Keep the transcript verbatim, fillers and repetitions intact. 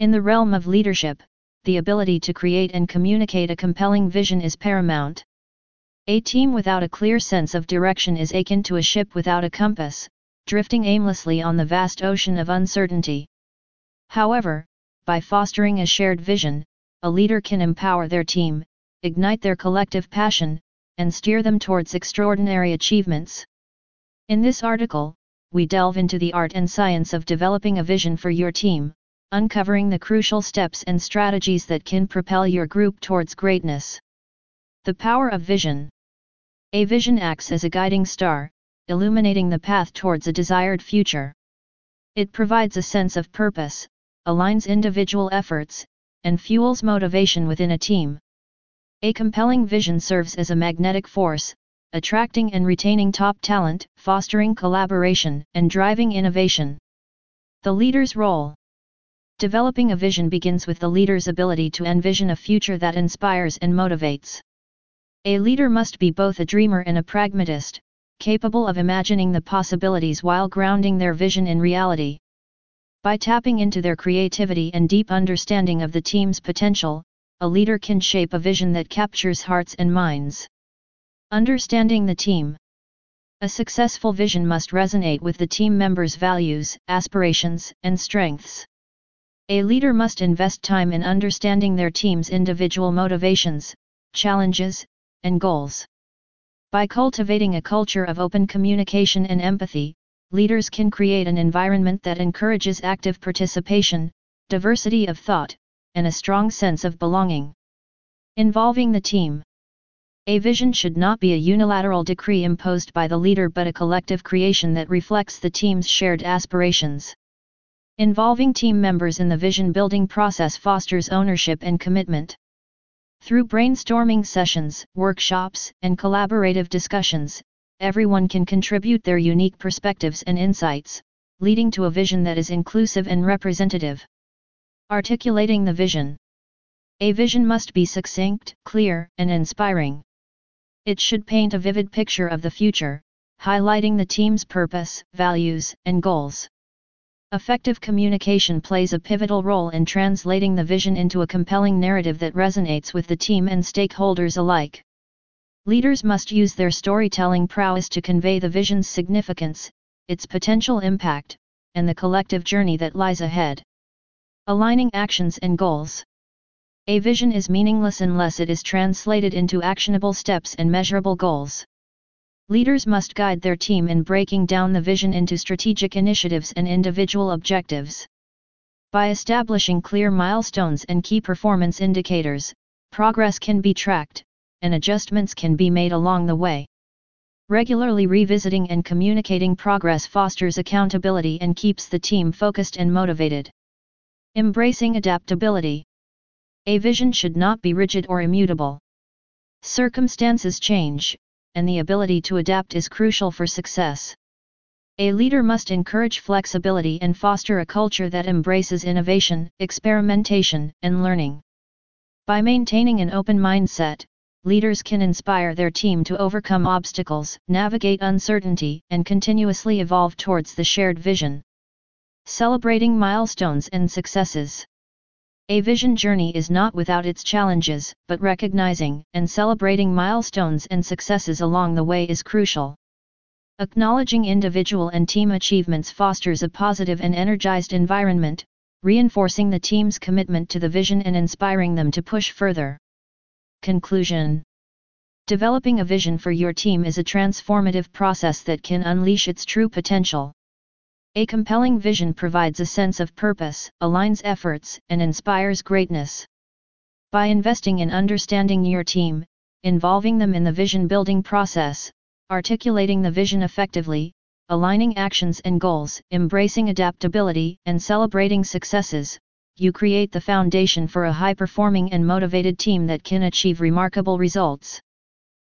In the realm of leadership, the ability to create and communicate a compelling vision is paramount. A team without a clear sense of direction is akin to a ship without a compass, drifting aimlessly on the vast ocean of uncertainty. However, by fostering a shared vision, a leader can empower their team, ignite their collective passion, and steer them towards extraordinary achievements. In this article, we delve into the art and science of developing a vision for your team, uncovering the crucial steps and strategies that can propel your group towards greatness. The power of vision. A vision acts as a guiding star, illuminating the path towards a desired future. It provides a sense of purpose, aligns individual efforts, and fuels motivation within a team. A compelling vision serves as a magnetic force, attracting and retaining top talent, fostering collaboration, and driving innovation. The leader's role. Developing a vision begins with the leader's ability to envision a future that inspires and motivates. A leader must be both a dreamer and a pragmatist, capable of imagining the possibilities while grounding their vision in reality. By tapping into their creativity and deep understanding of the team's potential, a leader can shape a vision that captures hearts and minds. Understanding the team. A successful vision must resonate with the team members' values, aspirations, and strengths. A leader must invest time in understanding their team's individual motivations, challenges, and goals. By cultivating a culture of open communication and empathy, leaders can create an environment that encourages active participation, diversity of thought, and a strong sense of belonging. Involving the team. A vision should not be a unilateral decree imposed by the leader but a collective creation that reflects the team's shared aspirations. Involving team members in the vision-building process fosters ownership and commitment. Through brainstorming sessions, workshops, and collaborative discussions, everyone can contribute their unique perspectives and insights, leading to a vision that is inclusive and representative. Articulating the vision. A vision must be succinct, clear, and inspiring. It should paint a vivid picture of the future, highlighting the team's purpose, values, and goals. Effective communication plays a pivotal role in translating the vision into a compelling narrative that resonates with the team and stakeholders alike. Leaders must use their storytelling prowess to convey the vision's significance, its potential impact, and the collective journey that lies ahead. Aligning actions and goals. A vision is meaningless unless it is translated into actionable steps and measurable goals. Leaders must guide their team in breaking down the vision into strategic initiatives and individual objectives. By establishing clear milestones and key performance indicators, progress can be tracked, and adjustments can be made along the way. Regularly revisiting and communicating progress fosters accountability and keeps the team focused and motivated. Embracing adaptability. A vision should not be rigid or immutable. Circumstances change, and the ability to adapt is crucial for success. A leader must encourage flexibility and foster a culture that embraces innovation, experimentation, and learning. By maintaining an open mindset, leaders can inspire their team to overcome obstacles, navigate uncertainty, and continuously evolve towards the shared vision. Celebrating milestones and successes. A vision journey is not without its challenges, but recognizing and celebrating milestones and successes along the way is crucial. Acknowledging individual and team achievements fosters a positive and energized environment, reinforcing the team's commitment to the vision and inspiring them to push further. Conclusion. Developing a vision for your team is a transformative process that can unleash its true potential. A compelling vision provides a sense of purpose, aligns efforts, and inspires greatness. By investing in understanding your team, involving them in the vision-building process, articulating the vision effectively, aligning actions and goals, embracing adaptability, and celebrating successes, you create the foundation for a high-performing and motivated team that can achieve remarkable results.